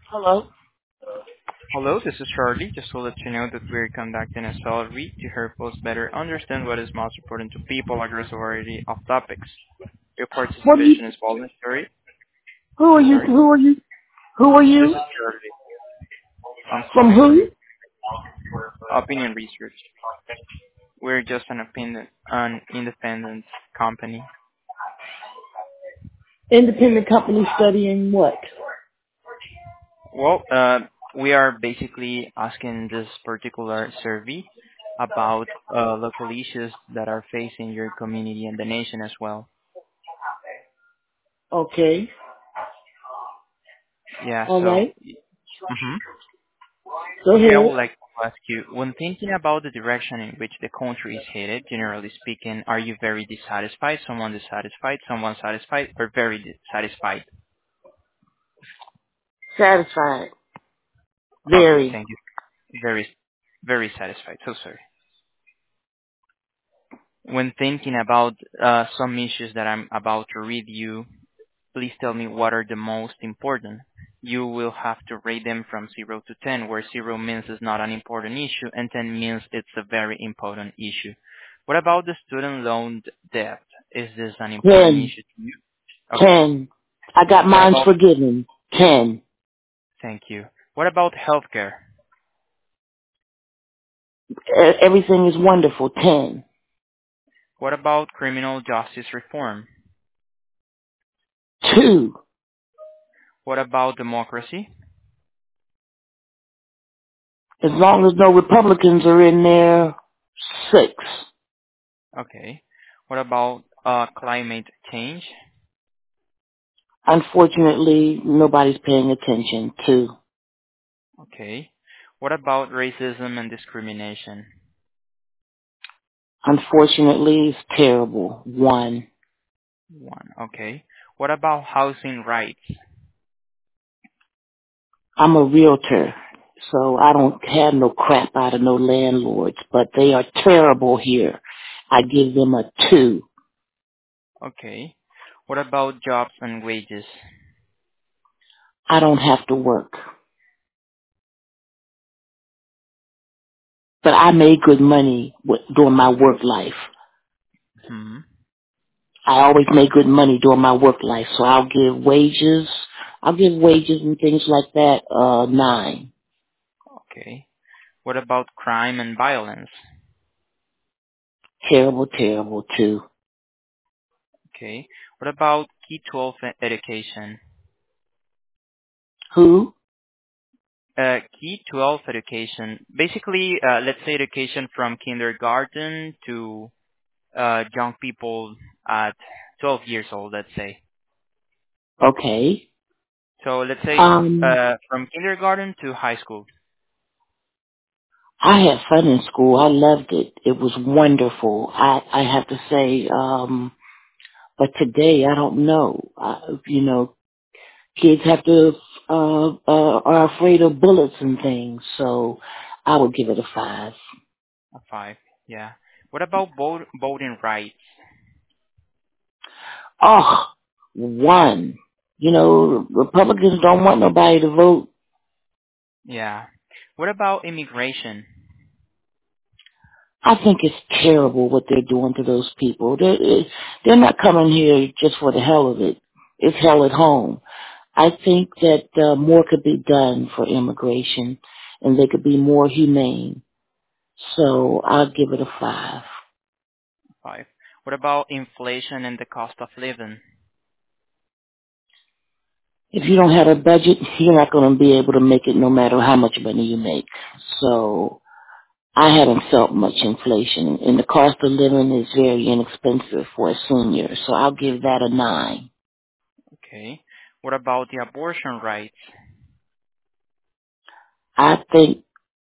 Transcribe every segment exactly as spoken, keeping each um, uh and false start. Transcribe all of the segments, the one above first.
Hello. Hello, this is Charlie. Just to let you know that we're conducting a survey to help us better understand what is most important to people across a variety of topics. Your What are you? participation is voluntary. Who are So you? sorry. Who are you? Who are This you? is Charlie. I'm From calling who? from Opinion Research. We're just an opinion, an independent company. Independent company studying what? Well, uh, we are basically asking this particular survey about uh, local issues that are facing your community and the nation as well. Okay. Yeah, All so. right. Mhm. Go Okay, I would ahead. like to ask you, when thinking about the direction in which the country is headed, generally speaking, are you very dissatisfied, someone dissatisfied, someone satisfied, or very dissatisfied? Satisfied. Okay, Very. thank you. Very, very satisfied. So sorry. When thinking about uh, some issues that I'm about to read you, please tell me what are the most important. You will have to rate them from zero to ten, where zero means it's not an important issue and ten means it's a very important issue. What about the student loan debt? Is this an important Ten. issue to you? Okay. Ten. I got What mine about, forgiven. Ten. thank you. What about healthcare? E- Everything is wonderful. Ten. What about criminal justice reform? Two. What about democracy? As long as no Republicans are in there. Six. Okay. What about uh, climate change? Unfortunately, nobody's paying attention. Two. Okay. What about racism and discrimination? Unfortunately, it's terrible. One. One. Okay. What about housing rights? I'm a realtor, so I don't have no crap out of no landlords, but they are terrible here. I give them a two. Okay. What about jobs and wages? I don't have to work, but I made good money with, during my work life. Hmm. I always made good money during my work life, so I'll give wages. I'll give wages and things like that, uh, nine. Okay. What about crime and violence? Terrible, terrible, two. Okay. What about K twelve e- education? Who? Uh, K twelve education. Basically, uh, let's say education from kindergarten to uh, young people at twelve years old, let's say. Okay. So let's say Um, uh, from kindergarten to high school. I had fun in school. I loved it. It was wonderful. I, I have to say, um, but today I don't know. I, you know, kids have to, uh, uh, are afraid of bullets and things. So I would give it a five. A five. Yeah. What about vote, voting rights? Oh, one. You know, Republicans don't want nobody to vote. Yeah. What about immigration? I think it's terrible what they're doing to those people. They're, they're not coming here just for the hell of it. It's hell at home. I think that uh, more could be done for immigration, and they could be more humane. So I'll give it a five. Five. What about inflation and the cost of living? If you don't have a budget, you're not going to be able to make it no matter how much money you make. So I haven't felt much inflation, and the cost of living is very inexpensive for a senior. So I'll give that a nine. Okay. What about the abortion rights? I think.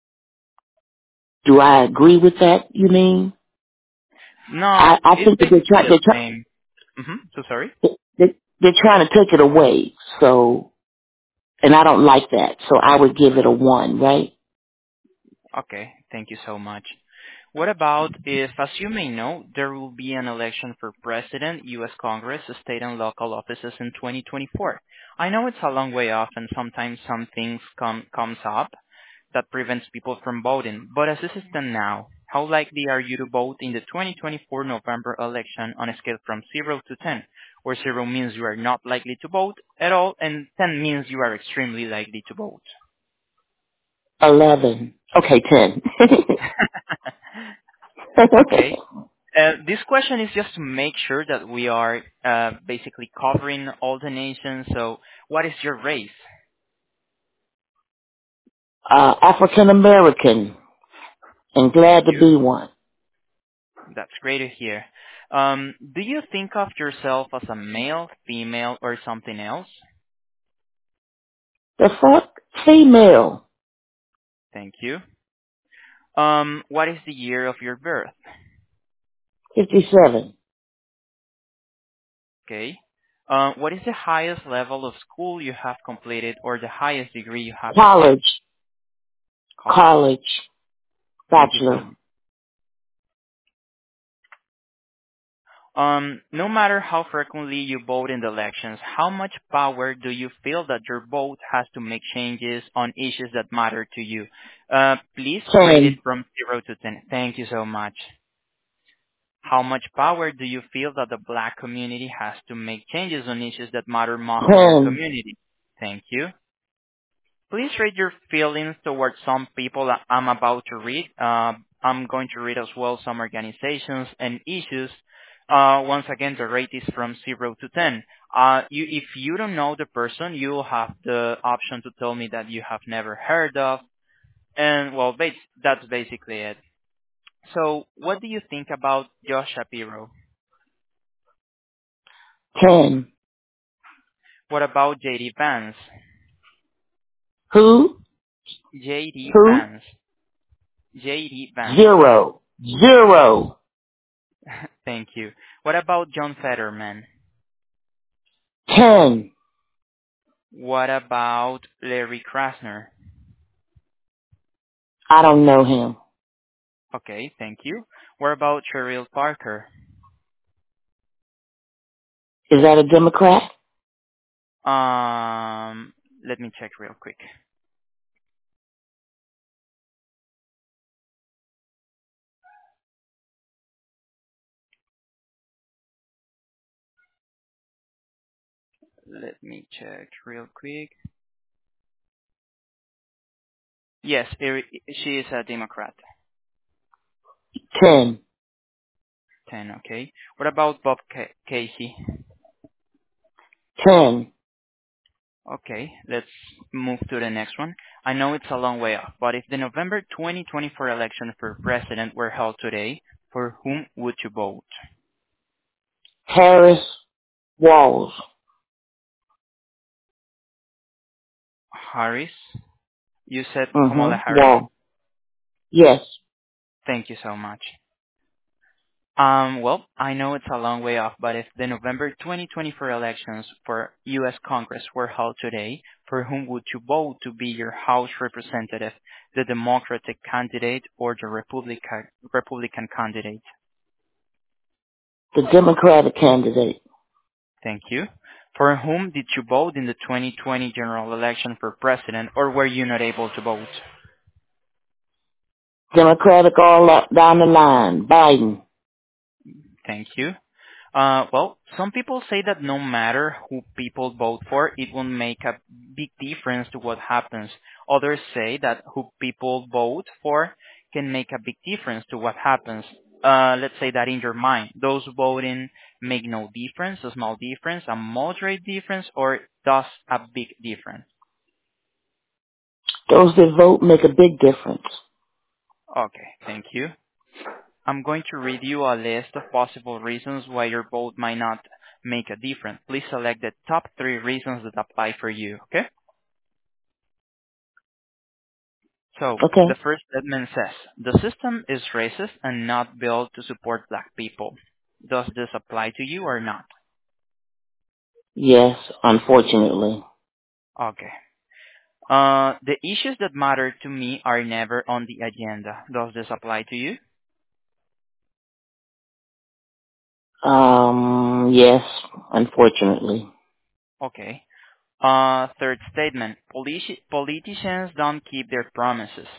Do I agree with that? You mean? No, I, I it's think that they're basically trying. the They're, try, same. Mm-hmm. So sorry. they're, they're trying to take it away. So, and I don't like that. So I would give it a one. Right? Okay. Thank you so much. What about if, as you may know, there will be an election for president, U S Congress, state and local offices in twenty twenty-four? I know it's a long way off and sometimes some things come comes up that prevents people from voting, but as this is done now, how likely are you to vote in the twenty twenty-four November election on a scale from zero to ten, where zero means you are not likely to vote at all and ten means you are extremely likely to vote? eleven. Okay, ten. Okay. Uh, this question is just to make sure that we are uh, basically covering all the nations. So, what is your race? uh, African American, and glad to You. be one. That's great to hear. Um, do you think of yourself as a male, female, or something else? The fuck? Female. Thank you. Um, what is the year of your birth? fifty-seven. Okay. Uh, what is the highest level of school you have completed, or the highest degree you have received? College. College. College. Thank you so Bachelor. much. Um, no matter how frequently you vote in the elections, how much power do you feel that your vote has to make changes on issues that matter to you? Uh, please rate it ten. from zero to ten. Thank you so much. How much power do you feel that the black community has to make changes on issues that matter most to your ten. community? Thank you. Please rate your feelings towards some people that I'm about to read. Uh, I'm going to read as well some organizations and issues. Uh, once again, the rate is from zero to ten. Uh, you, if you don't know the person, you'll have the option to tell me that you have never heard of. And, well, bas- that's basically it. So, what do you think about Josh Shapiro? ten. What about J D Vance? Who? J D Who? Vance. J D Vance. Zero. Zero. Thank you. What about John Fetterman? ten. What about Larry Krasner? I don't know him. Okay, thank you. What about Cheryl Parker? Is that a Democrat? Um, let me check real quick. Let me check real quick. Yes, er- she is a Democrat. ten. ten, okay. What about Bob Ca- Casey? ten. Okay, let's move to the next one. I know it's a long way off, but if the November twenty twenty-four election for president were held today, for whom would you vote? Harris Walls. Harris? You said Kamala Mm-hmm. Harris? Wall. Yes. Thank you so much. Um, well, I know it's a long way off, but if the November twenty twenty-four elections for U S Congress were held today, for whom would you vote to be your House representative, the Democratic candidate or the Republican Republican candidate? The Democratic candidate. Thank you. For whom did you vote in the twenty twenty general election for president, or were you not able to vote? Democratic all up down the line. Biden. Thank you. Uh, well, some people say that no matter who people vote for, it will make a big difference to what happens. Others say that who people vote for can make a big difference to what happens. Uh, let's say that in your mind, those voting make no difference, a small difference, a moderate difference, or does a big difference? Those that vote make a big difference. Okay, thank you. I'm going to read you a list of possible reasons why your vote might not make a difference. Please select the top three reasons that apply for you, okay? So, Okay? the first statement says, the system is racist and not built to support black people. Does this apply to you or not? Yes, unfortunately. Okay. Uh, the issues that matter to me are never on the agenda. Does this apply to you? Um, yes, unfortunately. Okay. Uh, third statement. Politi- politicians don't keep their promises.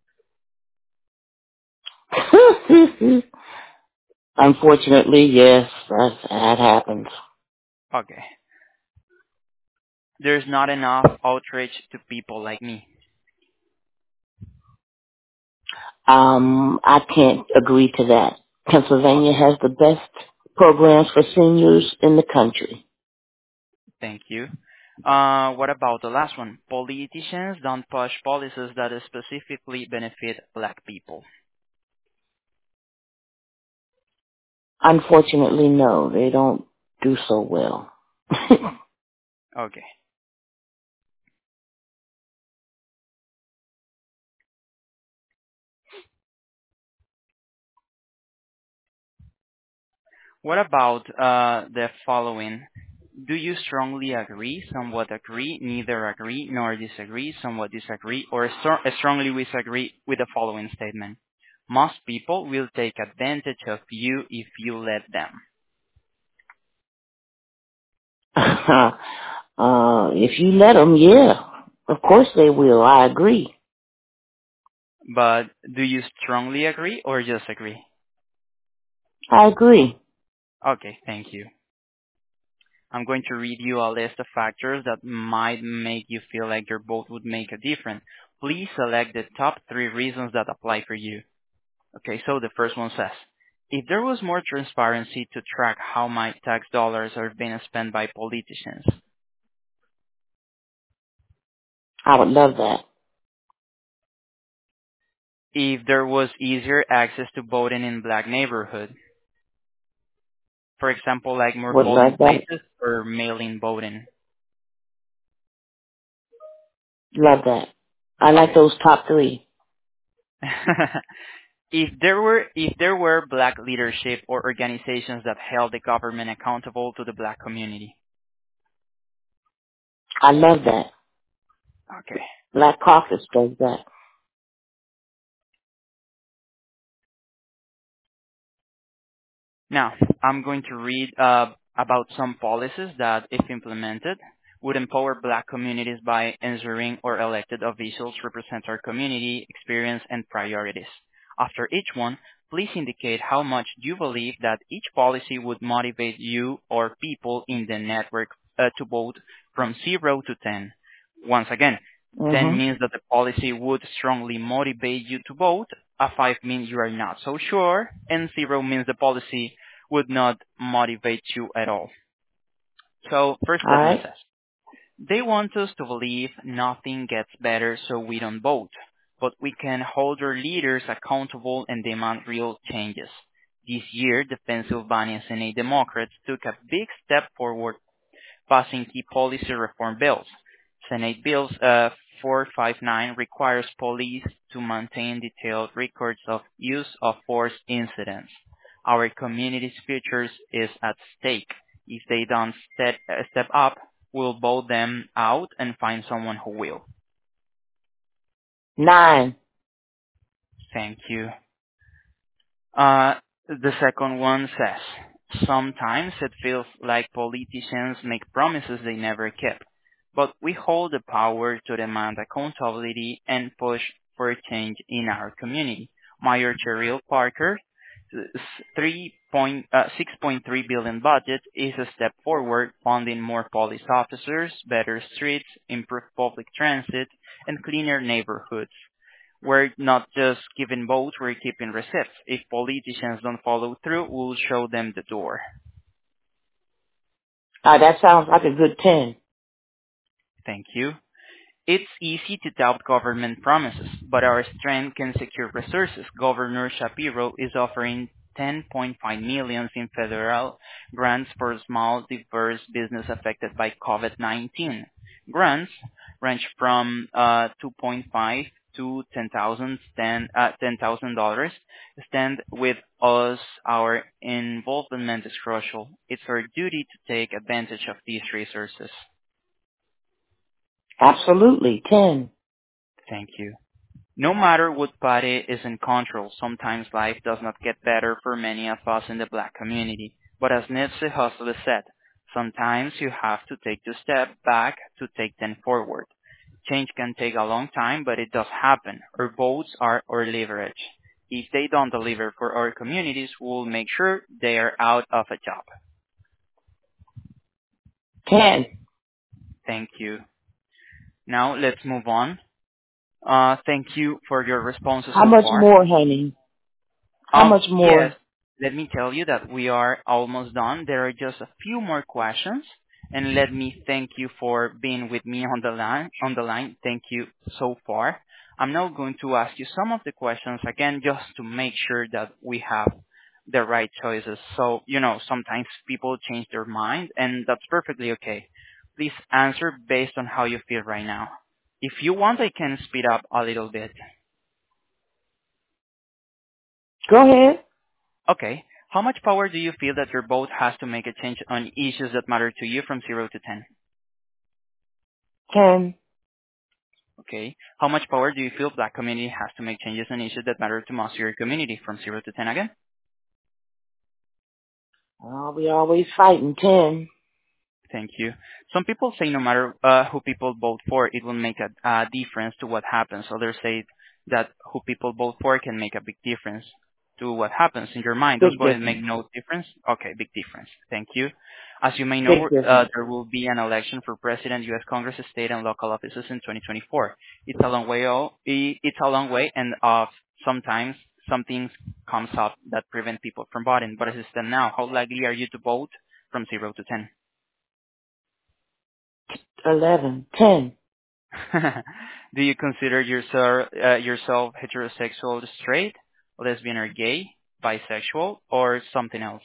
Unfortunately, yes, that, that happens. Okay. There's not enough outreach to people like me. Um, I can't agree to that. Pennsylvania Okay. has the best programs for seniors in the country. Thank you. Uh, what about the last one? Politicians don't push policies that specifically benefit black people. Unfortunately, no, they don't do so well. Okay. What about uh, the following? Do you strongly agree, somewhat agree, neither agree, nor disagree, somewhat disagree, or stro- strongly disagree with the following statement? Most people will take advantage of you if you let them. uh, if you let them, yeah, of course they will. I agree. But do you strongly agree or just agree? I agree. Okay, thank you. I'm going to read you a list of factors that might make you feel like your vote would make a difference. Please select the top three reasons that apply for you. Okay, so the first one says, if there was more transparency to track how my tax dollars are being spent by politicians, I would love that. if there was easier access to voting in black neighborhoods, for example, like more Would love polling that. places or mail-in voting. Love that. I like Okay. those top three. If there were if there were black leadership or organizations that held the government accountable to the black community. I love that. Okay. Black Caucus does that. Now, I'm going to read uh, about some policies that, if implemented, would empower black communities by ensuring our elected officials represent our community experience and priorities. After each one, please indicate how much you believe that each policy would motivate you or people in the network uh, to vote from zero to ten. Once again, ten Mhm. means that the policy would strongly motivate you to vote, a five means you are not so sure, and zero means the policy would not motivate you at all. So, first All statement right. says, they want us to believe nothing gets better so we don't vote, but we can hold our leaders accountable and demand real changes. This year, the Pennsylvania Senate Democrats took a big step forward passing key policy reform bills. Senate Bill uh, four fifty-nine requires police to maintain detailed records of use of force incidents. Our community's future is at stake. If they don't step, uh, step up, we'll vote them out and find someone who will. Nine. Thank you. Uh, the second one says, sometimes it feels like politicians make promises they never keep, but we hold the power to demand accountability and push for change in our community. Mayor Cheryl Parker, three point, uh, six point three billion budget is a step forward, funding more police officers, better streets, improved public transit, and cleaner neighborhoods. We're not just giving votes, we're keeping receipts. If politicians don't follow through, we'll show them the door. Uh, that sounds like a good ten. Thank you. It's easy to doubt government promises, but our strength can secure resources. Governor Shapiro is offering ten point five million in federal grants for small, diverse business affected by COVID nineteen. Grants range from uh, two point five to ten thousand stand uh, ten thousand dollars. Stand with us. Our involvement is crucial. It's our duty to take advantage of these resources. Absolutely, ten. Thank you. No matter what party is in control, sometimes life does not get better for many of us in the black community. But as Nipsey Hussle said, sometimes you have to take two steps back to take ten forward. Change can take a long time, but it does happen. Our votes are our leverage. If they don't deliver for our communities, we'll make sure they are out of a job. ten. Thank you. Now let's move on. Uh, thank you for your responses How so much far. more, honey? How Um, much yes, more? let me tell you that we are almost done. There are just a few more questions, and let me thank you for being with me on the line. On the line, thank you so far. I'm now going to ask you some of the questions again, just to make sure that we have the right choices. So, you know, sometimes people change their mind, and that's perfectly okay. Please answer based on how you feel right now. If you want, I can speed up a little bit. Go ahead. Okay. How much power do you feel that your vote has to make a change on issues that matter to you from zero to ten? ten. Okay. How much power do you feel black community has to make changes on issues that matter to most of your community from zero to ten again? Oh, we always fighting. ten. Thank you. Some people say no matter uh, who people vote for, it will make a, a difference to what happens. Others say that who people vote for can make a big difference to what happens in your mind. Those Big votes make difference. no difference? Okay, big difference. Thank you. As you may know, Big uh, difference. there will be an election for president, U S Congress, state, and local offices in twenty twenty-four. It's a long way. o- i- It's a long way, and uh, sometimes something comes up that prevent people from voting. But as it stands now, how likely are you to vote from zero to ten? eleven. ten. Do you consider yourself uh, yourself heterosexual, straight, lesbian, or gay, bisexual, or something else?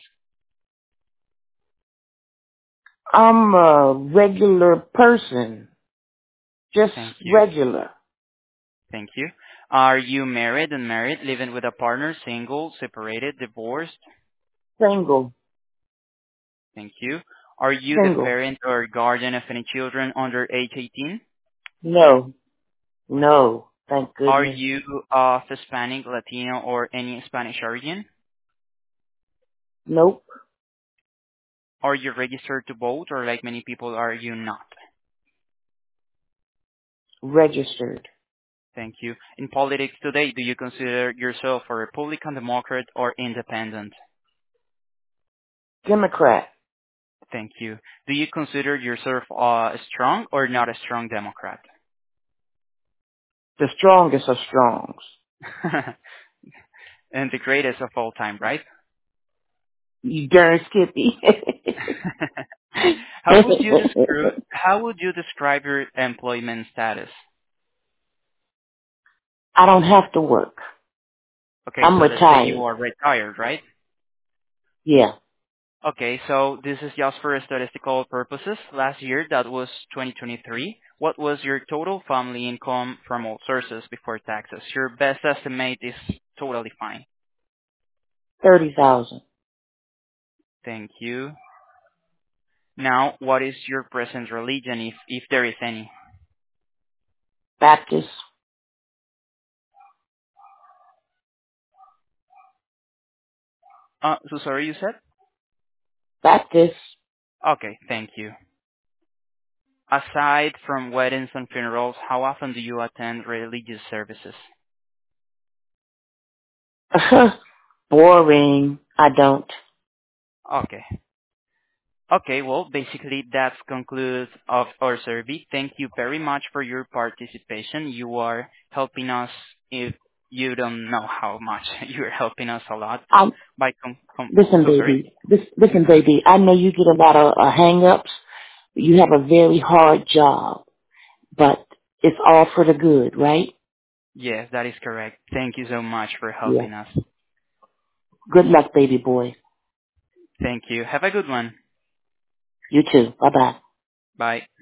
I'm a regular person. Just Thank you. regular. Thank you. Are you married, unmarried, living with a partner, single, separated, divorced? Single. Thank you. Are you the Single. parent or guardian of any children under age eighteen? No. No. Thank Are goodness. you of Hispanic, Latino, or any Spanish origin? Nope. Are you registered to vote, or like many people, are you not? Registered. Thank you. In politics today, do you consider yourself a Republican, Democrat, or independent? Democrat. Thank you. Do you consider yourself uh, strong or not a strong Democrat? The strongest of strongs. And the greatest of all time, right? You darn Skippy. How would you describe how would you describe your employment status? I don't have to work. Okay, I'm so let's say you retired. are retired, right? Yeah. Okay, so this is just for statistical purposes. Last year, that was twenty twenty-three. What was your total family income from all sources before taxes? Your best estimate is totally fine. thirty thousand. Thank you. Now, what is your present religion, if if there is any? Baptist. Uh, so sorry, you said? Baptist. Okay, thank you. Aside from weddings and funerals, how often do you attend religious services? Boring. I don't. Okay. Okay, well, basically that concludes of our survey. Thank you very much for your participation. You are helping us, if you don't know how much, you're helping us a lot I'm, by com- com- listen, so sorry. baby. This, listen, baby. I know you get a lot of uh, hang-ups. You have a very hard job, but it's all for the good, right? Yes, that is correct. Thank you so much for Yeah. helping us. Good luck, baby boy. Thank you. Have a good one. You too. Bye-bye. Bye.